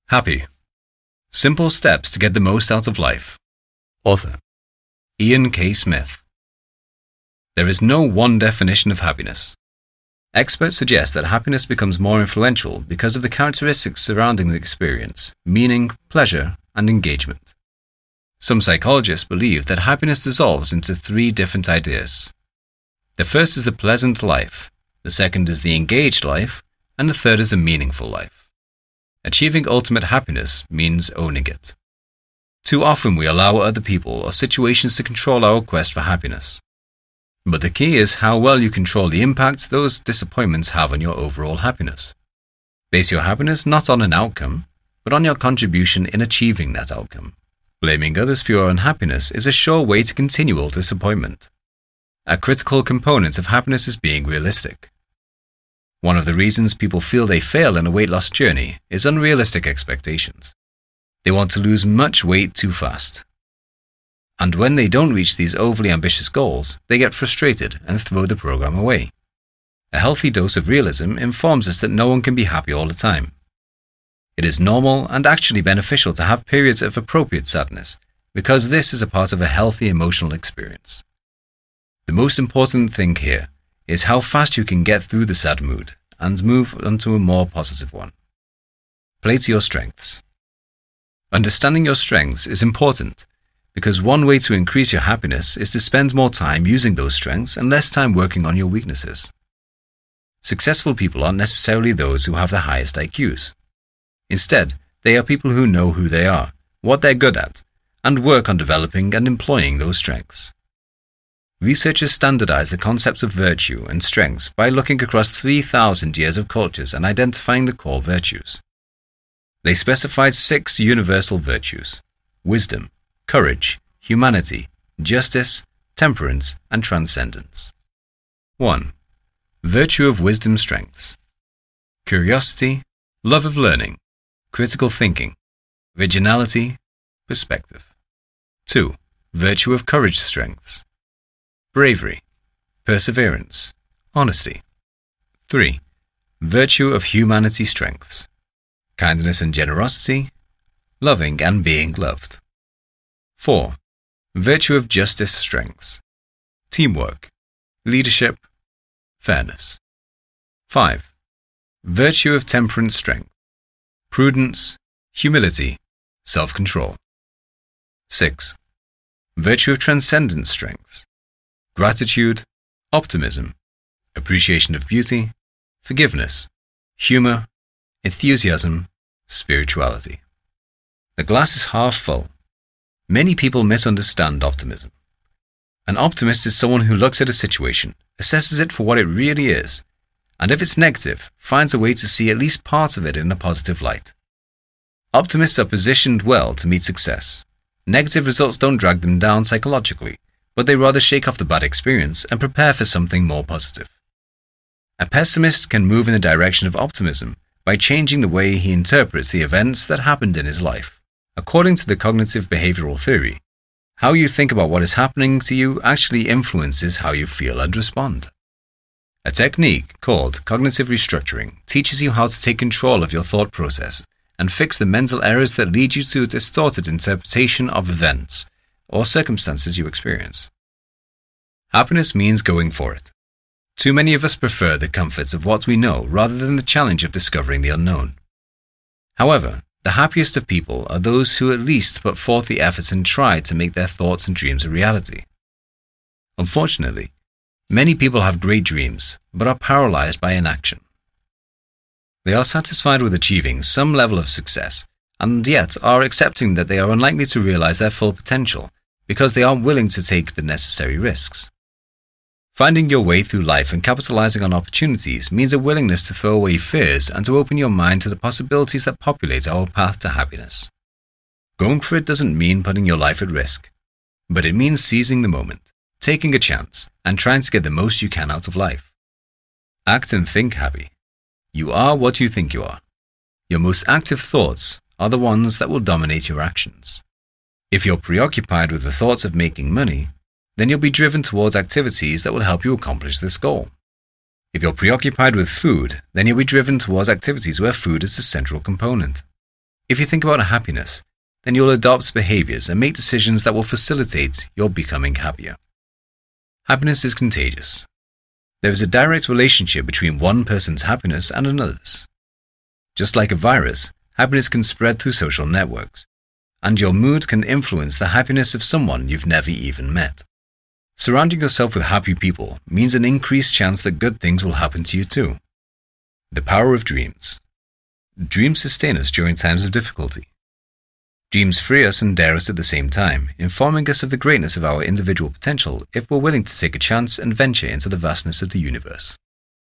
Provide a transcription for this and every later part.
Happy. Simple steps to get the most out of life. Author: Ian K. Smith. There is no one definition of happiness. Experts suggest that happiness becomes more influential because of the characteristics surrounding the experience, meaning, pleasure, and engagement. Some psychologists believe that happiness dissolves into three different ideas. The first is the pleasant life, the second is the engaged life, and the third is the meaningful life. Achieving ultimate happiness means owning it. Too often we allow other people or situations to control our quest for happiness. But the key is how well you control the impact those disappointments have on your overall happiness. Base your happiness not on an outcome, but on your contribution in achieving that outcome. Blaming others for your unhappiness is a sure way to continual disappointment. A critical component of happiness is being realistic. One of the reasons people feel they fail in a weight loss journey is unrealistic expectations. They want to lose much weight too fast. And when they don't reach these overly ambitious goals, they get frustrated and throw the program away. A healthy dose of realism informs us that no one can be happy all the time. It is normal and actually beneficial to have periods of appropriate sadness, because this is a part of a healthy emotional experience. The most important thing here is how fast you can get through the sad mood and move onto a more positive one. Play to your strengths. Understanding your strengths is important because one way to increase your happiness is to spend more time using those strengths and less time working on your weaknesses. Successful people aren't necessarily those who have the highest IQs. Instead, they are people who know who they are, what they're good at, and work on developing and employing those strengths. Researchers standardize the concepts of virtue and strengths by looking across 3,000 years of cultures and identifying the core virtues. They specified 6 universal virtues: wisdom, courage, humanity, justice, temperance, and transcendence. 1. Virtue of wisdom strengths: curiosity, love of learning, critical thinking, originality, perspective. 2. Virtue of courage strengths: bravery, perseverance, honesty. 3. Virtue of humanity strengths: kindness and generosity, loving and being loved. 4. Virtue of justice strengths: teamwork, leadership, fairness. 5. Virtue of temperance strength: prudence, humility, self-control. 6. Virtue of transcendence strengths: gratitude, optimism, appreciation of beauty, forgiveness, humor, enthusiasm, spirituality. The glass is half full. Many people misunderstand optimism. An optimist is someone who looks at a situation, assesses it for what it really is, and if it's negative, finds a way to see at least parts of it in a positive light. Optimists are positioned well to meet success. Negative results don't drag them down psychologically, but they rather shake off the bad experience and prepare for something more positive. A pessimist can move in the direction of optimism by changing the way he interprets the events that happened in his life. According to the cognitive behavioral theory, how you think about what is happening to you actually influences how you feel and respond. A technique called cognitive restructuring teaches you how to take control of your thought process and fix the mental errors that lead you to a distorted interpretation of events or circumstances you experience. Happiness means going for it. Too many of us prefer the comforts of what we know rather than the challenge of discovering the unknown. However, the happiest of people are those who at least put forth the effort and try to make their thoughts and dreams a reality. Unfortunately, many people have great dreams but are paralyzed by inaction. They are satisfied with achieving some level of success and yet are accepting that they are unlikely to realize their full potential because they aren't willing to take the necessary risks. Finding your way through life and capitalizing on opportunities means a willingness to throw away fears and to open your mind to the possibilities that populate our path to happiness. Going for it doesn't mean putting your life at risk, but it means seizing the moment, taking a chance, and trying to get the most you can out of life. Act and think happy. You are what you think you are. Your most active thoughts are the ones that will dominate your actions. If you're preoccupied with the thoughts of making money, then you'll be driven towards activities that will help you accomplish this goal. If you're preoccupied with food, then you'll be driven towards activities where food is the central component. If you think about happiness, then you'll adopt behaviors and make decisions that will facilitate your becoming happier. Happiness is contagious. There is a direct relationship between one person's happiness and another's. Just like a virus, happiness can spread through social networks, and your mood can influence the happiness of someone you've never even met. Surrounding yourself with happy people means an increased chance that good things will happen to you too. The power of dreams. Dreams sustain us during times of difficulty. Dreams free us and dare us at the same time, informing us of the greatness of our individual potential if we're willing to take a chance and venture into the vastness of the universe.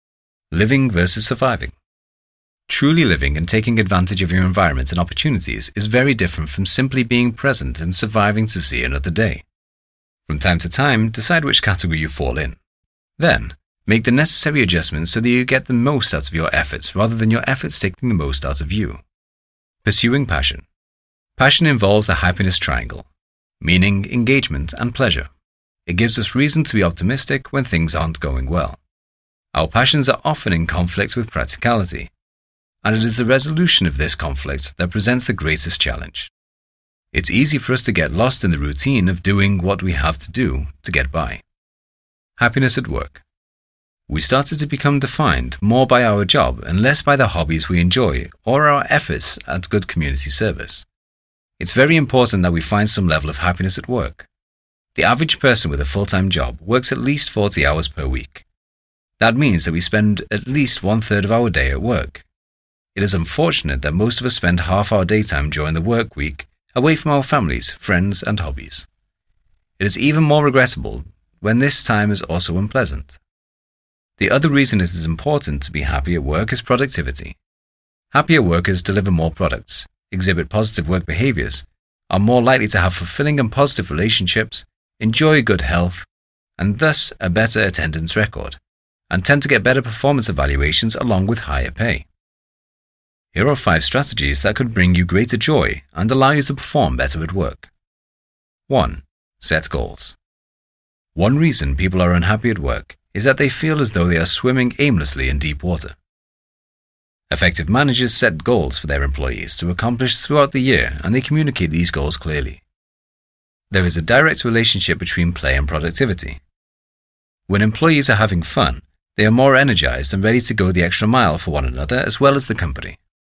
Living versus surviving. Truly living and taking advantage of your environment and opportunities is very different from simply being present and surviving to see another day. From time to time, decide which category you fall in. Then, make the necessary adjustments so that you get the most out of your efforts rather than your efforts taking the most out of you. Pursuing passion. Passion involves the happiness triangle: meaning, engagement, and pleasure. It gives us reason to be optimistic when things aren't going well. Our passions are often in conflict with practicality, and it is the resolution of this conflict that presents the greatest challenge. It's easy for us to get lost in the routine of doing what we have to do to get by. Happiness at work. We started to become defined more by our job and less by the hobbies we enjoy or our efforts at good community service. It's very important that we find some level of happiness at work. The average person with a full-time job works at least 40 hours per week. That means that we spend at least 1/3 of our day at work. It is unfortunate that most of us spend half our daytime during the work week away from our families, friends, and hobbies. It is even more regrettable when this time is also unpleasant. The other reason it is important to be happy at work is productivity. Happier workers deliver more products, exhibit positive work behaviors, are more likely to have fulfilling and positive relationships, enjoy good health, and thus a better attendance record, and tend to get better performance evaluations along with higher pay. Here are 5 strategies that could bring you greater joy and allow you to perform better at work. 1. Set goals. One reason people are unhappy at work is that they feel as though they are swimming aimlessly in deep water. Effective managers set goals for their employees to accomplish throughout the year, and they communicate these goals clearly. There is a direct relationship between play and productivity. When employees are having fun, they are more energized and ready to go the extra mile for one another as well as the company.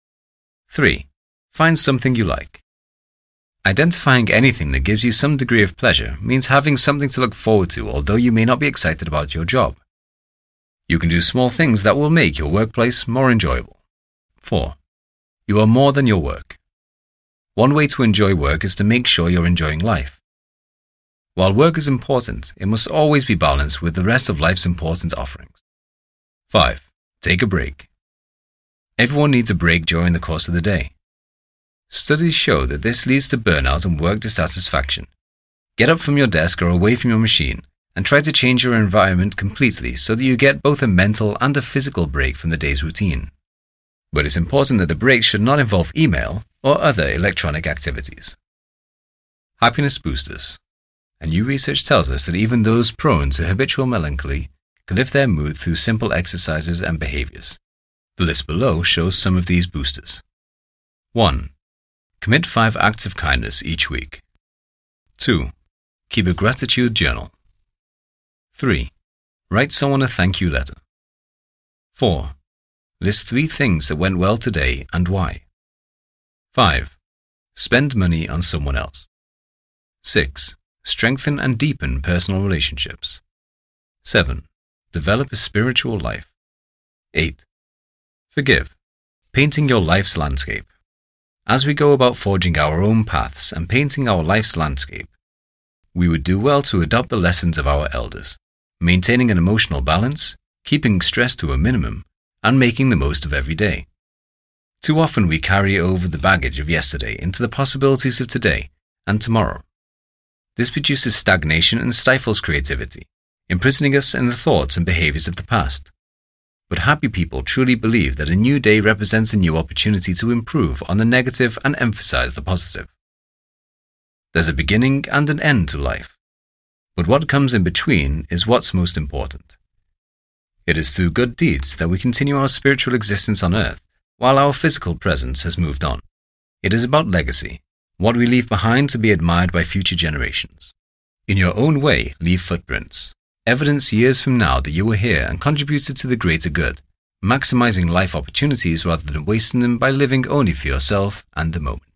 3. Find something you like. Identifying anything that gives you some degree of pleasure means having something to look forward to, although you may not be excited about your job. You can do small things that will make your workplace more enjoyable. 4. You are more than your work. One way to enjoy work is to make sure you're enjoying life. While work is important, it must always be balanced with the rest of life's important offerings. 5. Take a break. Everyone needs a break during the course of the day. Studies show that this leads to burnout and work dissatisfaction. Get up from your desk or away from your machine and try to change your environment completely so that you get both a mental and a physical break from the day's routine. But it's important that the break should not involve email or other electronic activities. Happiness boosters. A new research tells us that even those prone to habitual melancholy can lift their mood through simple exercises and behaviors. The list below shows some of these boosters. 1. Commit 5 acts of kindness each week. 2. Keep a gratitude journal. 3. Write someone a thank you letter. 4. List 3 things that went well today and why. 5. Spend money on someone else. 6. Strengthen and deepen personal relationships. 7. Develop a spiritual life. 8. Forgive. Painting your life's landscape. As we go about forging our own paths and painting our life's landscape, we would do well to adopt the lessons of our elders, maintaining an emotional balance, keeping stress to a minimum, and making the most of every day. Too often we carry over the baggage of yesterday into the possibilities of today and tomorrow. This produces stagnation and stifles creativity, imprisoning us in the thoughts and behaviors of the past. But happy people truly believe that a new day represents a new opportunity to improve on the negative and emphasize the positive. There's a beginning and an end to life, but what comes in between is what's most important. It is through good deeds that we continue our spiritual existence on earth while our physical presence has moved on. It is about legacy, what we leave behind to be admired by future generations. In your own way, leave footprints. Evidence years from now that you were here and contributed to the greater good, maximizing life opportunities rather than wasting them by living only for yourself and the moment.